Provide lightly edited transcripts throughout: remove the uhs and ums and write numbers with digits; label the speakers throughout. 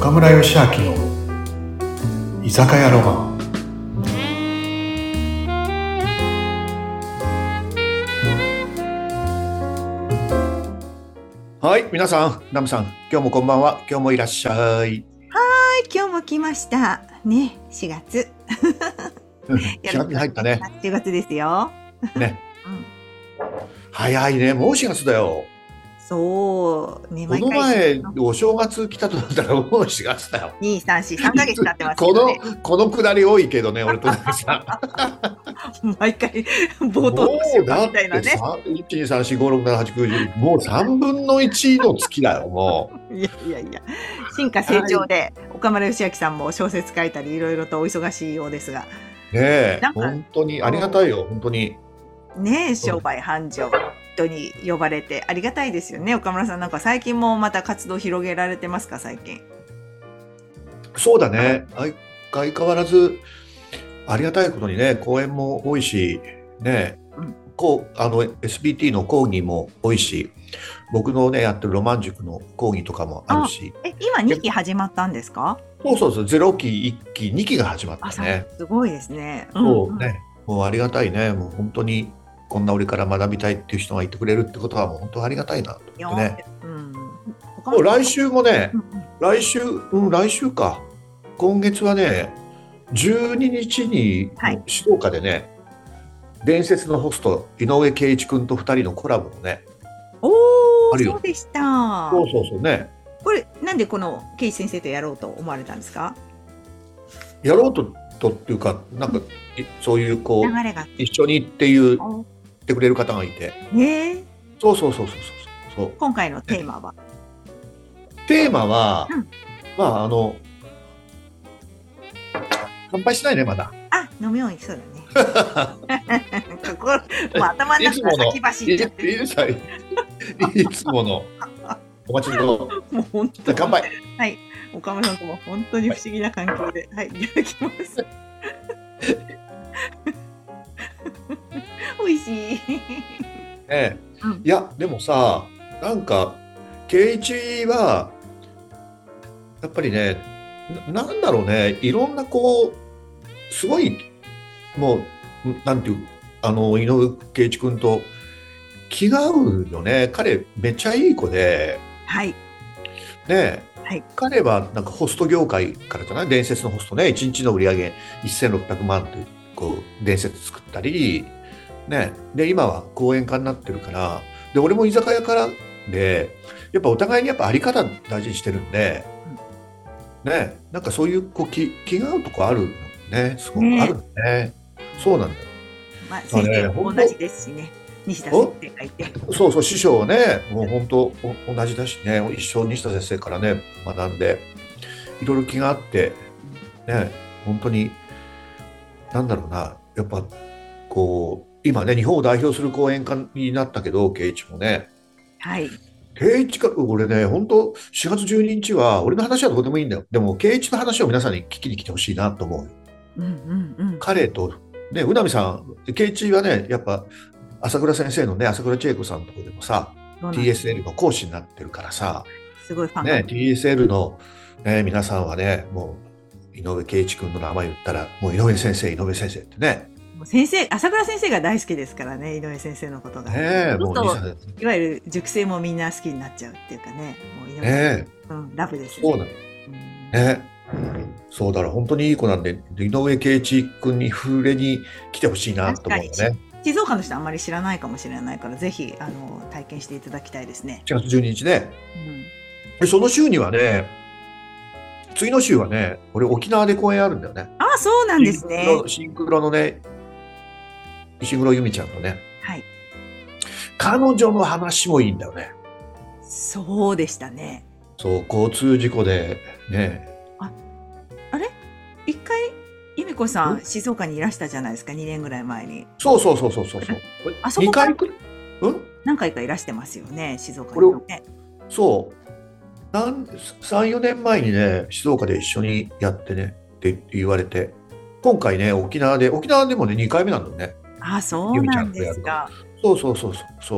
Speaker 1: 岡村義明の居酒屋ロマン。はい、皆さん、ナムさん、今日もこんばんは。今日もいらっしゃい。
Speaker 2: 今日も来ましたね。4月
Speaker 1: 4月に入ったね。
Speaker 2: 4月ですよ
Speaker 1: ね、早いね。もう4月だよ。
Speaker 2: そうね。
Speaker 1: この前お正月来たと思ったらもう4月だよ。
Speaker 2: 2、3、4、3ヶ月経ってますけどね。
Speaker 1: このくだり多いけどね、俺とさ
Speaker 2: 毎回冒頭どうしようかみたいなね。
Speaker 1: 1、2、3、4、5、6、7、8、9、10、もう3分の1の月だよ、もう。
Speaker 2: いや、進化成長で、岡村義明さんも小説書いたり、いろいろとお忙しいようですが。
Speaker 1: ねえ、本当にありがたいよ、本当に。
Speaker 2: ねえ、商売繁盛。人に呼ばれてありがたいですよね。岡村さん、なんか最近もまた活動広げられてますか、最近。そう
Speaker 1: だね。相変わらずありがたいことにね、講演も多いし、ね、SBT の講義も多いし、僕のねやってるロマン塾の講義とかもあるし。
Speaker 2: 今2期始まったんですか？
Speaker 1: そう、0期、1期、2期が始まったね。
Speaker 2: すごいですね。
Speaker 1: そうね、もうありがたいね。もう本当にこんな俺から学びたいっていう人がいてくれるってことはもう本当ありがたいなと思ってね。もう来週もね、来週か。今月はね、12日に静岡でね、伝説のホスト井上圭一君と2人のコラボのね。あるよ。
Speaker 2: そうでした。
Speaker 1: そうね。
Speaker 2: これなんでこの圭一先生とやろうと思われたんですか？
Speaker 1: やろうとっていうか、なんかそういうこう一緒にって言ってくれる方がいて。そう。
Speaker 2: 今回のテーマは？
Speaker 1: まあ乾杯しないね、まだ。
Speaker 2: 飲み終わりそうだね。もう頭の中が先走っちゃってる。
Speaker 1: いつものお待ちの。も
Speaker 2: う本当に。
Speaker 1: 乾杯。
Speaker 2: はい、岡村さんとも本当に不思議な関係で、はい、いただきます。美味しい。
Speaker 1: いやでもさ、なんか圭一はやっぱりね、なんだろうね、いろんなこうすごいもうなんていう井上圭一君と気が合うよね。彼めっちゃいい子で、彼はなんかホスト業界からじゃない、伝説のホストね、1日の売り上げ1600万というこう伝説作ったりね、で今は講演家になってるから、で俺も居酒屋からで、やっぱお互いにやっぱあり方大事にしてるんで、ね、なんかそういうこう気が合うとこあるね、すごくあるね。そうなんだよ。
Speaker 2: 先生も同じですしね。西田先生がいて。
Speaker 1: そう、師匠はね、もう本当同じだしね、一生西田先生からね学んで、いろいろ気があってね、本当になんだろうな、やっぱこう今ね日本を代表する講演家になったけど、圭一もね。圭一か、俺ね、本当4月12日は俺の話はどうでもいいんだよ。でも圭一の話を皆さんに聞きに来てほしいなと思う。彼とね、宇波さん、圭一はね、やっぱ朝倉先生のね、朝倉千恵子さんのところでもさ、TSL の講師になってるからさ、
Speaker 2: すごいファン
Speaker 1: ね、TSL の、ね、皆さんはね、もう井上圭一君の名前言ったら、もう井上先生ってね。
Speaker 2: 先生、朝倉先生が大好きですからね、井上先生のことが。もういわゆる塾生もみんな好きになっちゃうっていうかね、もう井上ラブですね。
Speaker 1: そうなの。そうだろう、本当にいい子なんで、井上圭一君に触れに来てほしいなと思うね。
Speaker 2: 静岡の人あんまり知らないかもしれないから、ぜひ体験していただきたいですね。
Speaker 1: 4月12日ね。その週にはね、次の週はね、俺沖縄で公演あるんだよね。
Speaker 2: そうなんですね。
Speaker 1: シンクロのね、石黒由美ちゃんとね。彼女の話もいいんだよね。
Speaker 2: そうでしたね。
Speaker 1: そう、交通事故でね。
Speaker 2: あれ一回由美子さん静岡にいらしたじゃないですか、2年ぐらい前に。
Speaker 1: そう。
Speaker 2: あそこから何回かいらしてますよね、静岡にね。
Speaker 1: そう、3、4年前にね、静岡で一緒にやってねって言われて、今回ね沖縄でもね2回目なんだよね。
Speaker 2: そうなんですか。
Speaker 1: そう。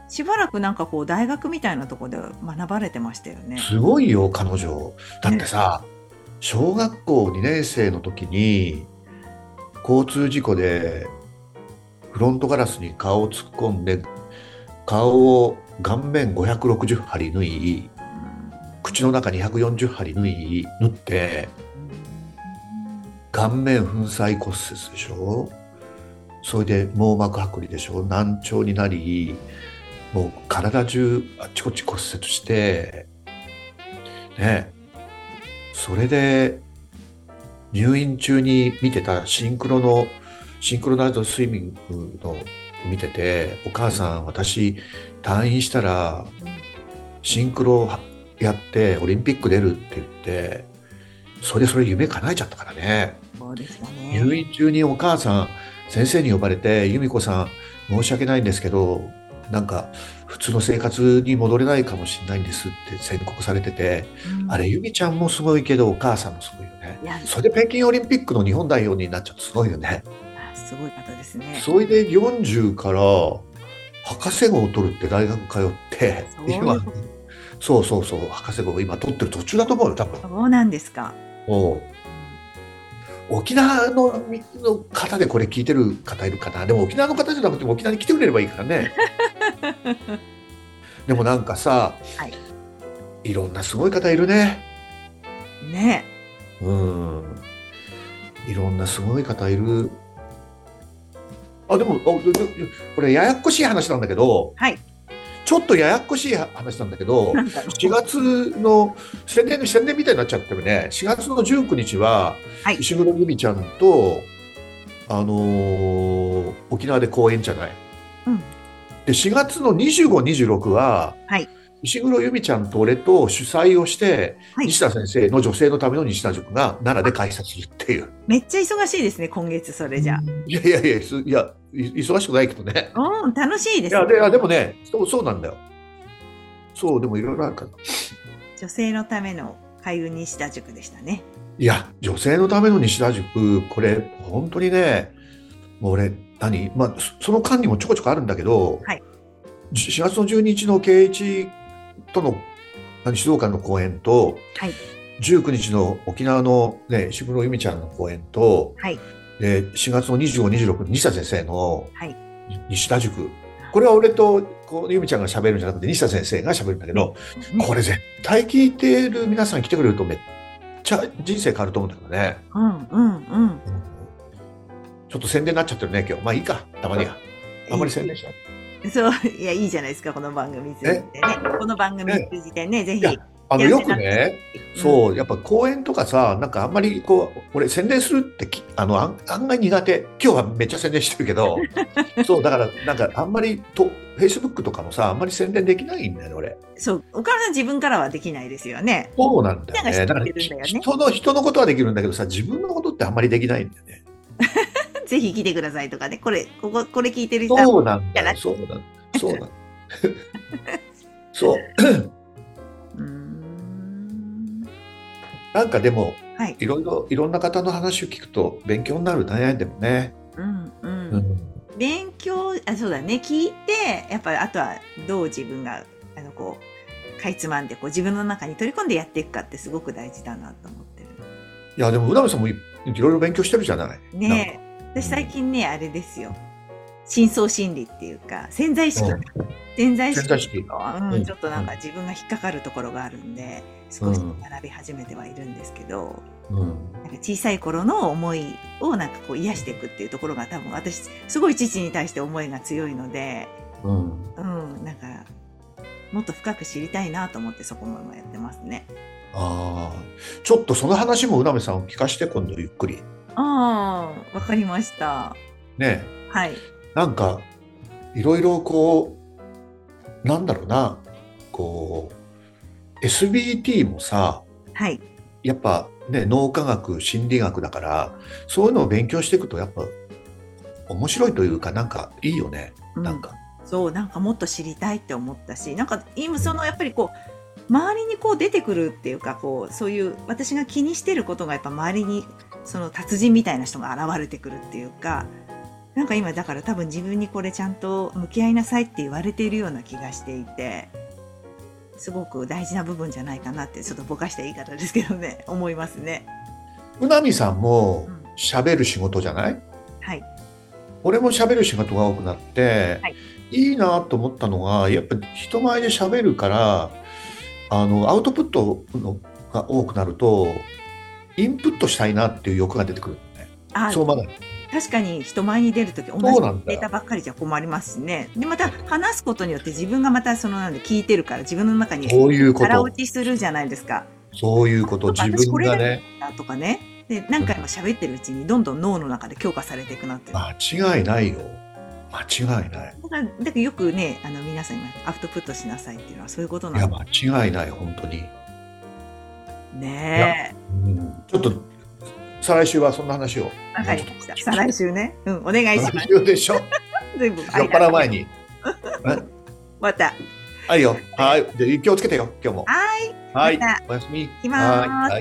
Speaker 2: しばらくなんかこう大学みたいなところで学ばれてましたよね。
Speaker 1: すごいよ、彼女。だって
Speaker 2: ね。
Speaker 1: さ、小学校2年生の時に交通事故でフロントガラスに顔を突っ込んで、顔を顔面560針縫い、口の中240針縫って、顔面粉砕骨折でしょ、それで網膜剥離でしょ、難聴になり、もう体中あっちこっち骨折してね。それで入院中に見てたシンクロナイズドスイミングの見てて、お母さん私退院したらシンクロやってオリンピック出るって言って、それ夢叶えちゃったからね。
Speaker 2: そうですよ
Speaker 1: 入
Speaker 2: ね。
Speaker 1: 院中にお母さん先生に呼ばれて、由美子さん申し訳ないんですけど、なんか普通の生活に戻れないかもしれないんですって宣告されてて、あれ由美ちゃんもすごいけどお母さんもすごいよね。
Speaker 2: いや、
Speaker 1: それで北京オリンピックの日本代表になっちゃうとすごいよね。
Speaker 2: すごい方ですね。
Speaker 1: それで40から博士号を取るって大学通って、今、
Speaker 2: そういうこ
Speaker 1: そうそうそう、博士号を今取ってる途中だと思うよ、多分。
Speaker 2: そうなんですか。
Speaker 1: おう、沖縄の方でこれ聞いてる方いるかな。でも沖縄の方じゃなくても沖縄に来てくれればいいからね。でもなんかさ、
Speaker 2: はい。
Speaker 1: いろんなすごい方いるね。
Speaker 2: ね。
Speaker 1: うん。いろんなすごい方いる。でも、これややこしい話なんだけど、
Speaker 2: はい。
Speaker 1: ちょっとややこしい話なんだけど、
Speaker 2: なんだろう。
Speaker 1: 4月の宣伝みたいになっちゃってるね。4月の19日は、
Speaker 2: はい。
Speaker 1: 石黒由美ちゃんと、沖縄で公演じゃない。
Speaker 2: うん。
Speaker 1: で、4月の25、26は、
Speaker 2: はい。
Speaker 1: 石黒由美ちゃんと俺と主催をして、
Speaker 2: はい。
Speaker 1: 西田先生の女性のための西田塾が奈良で開催するっていう。
Speaker 2: めっちゃ忙しいですね、今月、それじゃ。
Speaker 1: 忙しくないけどね。
Speaker 2: うん、楽しいですね。
Speaker 1: でもね、そうなんだよ。そう、でもいろいろあるから。
Speaker 2: 女性のための海運西田塾でしたね。
Speaker 1: いや、女性のための西田塾、これ、本当にね、もう俺、まあ、その間にもちょこちょこあるんだけど、
Speaker 2: はい。
Speaker 1: 4月の12日の圭一との静岡の公演と、
Speaker 2: はい。
Speaker 1: 19日の沖縄のね、石黒由美ちゃんの公演と、
Speaker 2: はい。
Speaker 1: で、4月の25、26、西田先生の
Speaker 2: はい。
Speaker 1: 西田塾。これは俺と由美ちゃんが喋るんじゃなくて、西田先生が喋るんだけど、これ絶対聞いてる皆さん来てくれるとめっちゃ人生変わると思うんだけどね。ちょっと宣伝になっちゃってるね、今日。まあいいか、たまには。あんまり宣伝しない。
Speaker 2: そう、いや、いいじゃないですか、この番組通じてね。この番組通じてね、ぜひ。
Speaker 1: よくね、そう、やっぱ講演とかさ、なんかあんまり俺宣伝するって案外苦手。今日はめっちゃ宣伝してるけど、そう、だからなんかあんまりFacebook とかもさ、あんまり宣伝できないんだよね、俺。
Speaker 2: そう、岡村さん自分からはできないですよね。
Speaker 1: そうなんだよね。だから人のことはできるんだけどさ、自分のことってあんまりできないんだよね。
Speaker 2: ぜひ来てくださいとかね、これ聞いてる人
Speaker 1: そうなんだよ、そうなんだ。そう。なんかでも、いろんな方の話を聞くと勉強になるね、でもね。
Speaker 2: 勉強、そうだね、聞いて、やっぱりあとはどう自分が、かいつまんで自分の中に取り込んでやっていくかってすごく大事だなと思ってる。
Speaker 1: いや、でも、うなみさんもいろいろ勉強してるじゃない。
Speaker 2: ねえ。私最近ね、あれですよ。深層心理っていうか、潜在意識。潜在意識の、ちょっとなんか自分が引っかかるところがあるんで、少し学び始めてはいるんですけど、なんか小さい頃の思いをなんか癒していくっていうところが多分私、すごい父に対して思いが強いので、なんか、もっと深く知りたいなと思ってそこも今やってますね。
Speaker 1: ちょっとその話もうなめさん聞かして、今度ゆっくり。
Speaker 2: わかりました。
Speaker 1: ね。
Speaker 2: はい。
Speaker 1: なんかいろいろなんだろうな、SBT もさ、
Speaker 2: はい。
Speaker 1: やっぱね、脳科学心理学だから、そういうのを勉強していくとやっぱ面白いというか、なんかいいよね。なんか
Speaker 2: そう、なんかもっと知りたいって思ったし、なんか今やっぱり周りに出てくるっていうか、そういう私が気にしてることがやっぱ周りにその達人みたいな人が現れてくるっていうか、 なんか今だから多分自分にこれちゃんと向き合いなさいって言われているような気がしていて、すごく大事な部分じゃないかなって、ちょっとぼかした言い方ですけどね、思いますね。
Speaker 1: うなみさんも
Speaker 2: うん。
Speaker 1: 喋る仕事じゃない？
Speaker 2: はい。
Speaker 1: 俺も喋る仕事が多くなって、
Speaker 2: はい。
Speaker 1: いいなと思ったのが、やっぱ人前で喋るから、アウトプットのが多くなると、インプットしたいなっていう欲が出てくるんだよね。
Speaker 2: あ、
Speaker 1: そうまだ。
Speaker 2: 確かに人前に出るとき同じ
Speaker 1: そうなんだよ。
Speaker 2: データばっかりじゃ困りますしね。で、また話すことによって自分がまたそのなんで聞いてるから自分の中に
Speaker 1: そういうこ
Speaker 2: 腹落
Speaker 1: と。
Speaker 2: ちするじゃないですか。
Speaker 1: そういうこと。
Speaker 2: とか、
Speaker 1: 自
Speaker 2: 私これだけ
Speaker 1: 分がね、
Speaker 2: だとかね。で、何回も喋ってるうちにどんどん脳の中で強化されていくなって。
Speaker 1: 間違いないよ。間違いない。
Speaker 2: だからよくね、皆さん今アウトプットしなさいっていうのはそういうこと
Speaker 1: いや、
Speaker 2: なん
Speaker 1: 間違いない、本当に。いや、
Speaker 2: ね。
Speaker 1: ちょっと、再来週はそんな話を。
Speaker 2: わかりました。再来週ね。うん、お願いします。
Speaker 1: 来週でしょ。
Speaker 2: 全部。
Speaker 1: 酔っ払う前に。
Speaker 2: また。
Speaker 1: はいよ。はい。で、気をつけてよ、今日も。
Speaker 2: はい。
Speaker 1: はい。
Speaker 2: また
Speaker 1: おやすみ。
Speaker 2: 行きます。
Speaker 1: はい。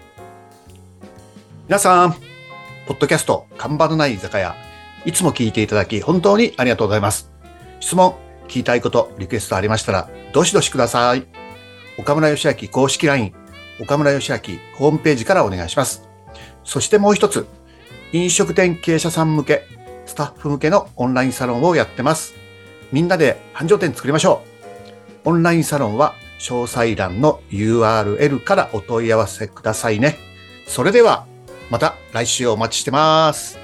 Speaker 1: 皆さん、ポッドキャスト、看板のない居酒屋、いつも聞いていただき、本当にありがとうございます。質問、聞きたいこと、リクエストありましたら、どしどしください。岡村義明公式 LINE、岡村義明ホームページからお願いします。そしてもう一つ、飲食店経営者さん向け、スタッフ向けのオンラインサロンをやってます。みんなで繁盛店作りましょう。オンラインサロンは詳細欄の URL からお問い合わせくださいね。それではまた来週お待ちしてます。